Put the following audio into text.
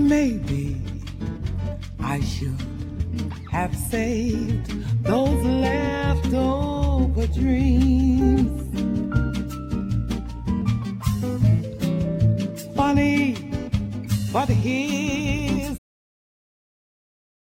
maybe I should have saved those leftover dreams. Funny, but here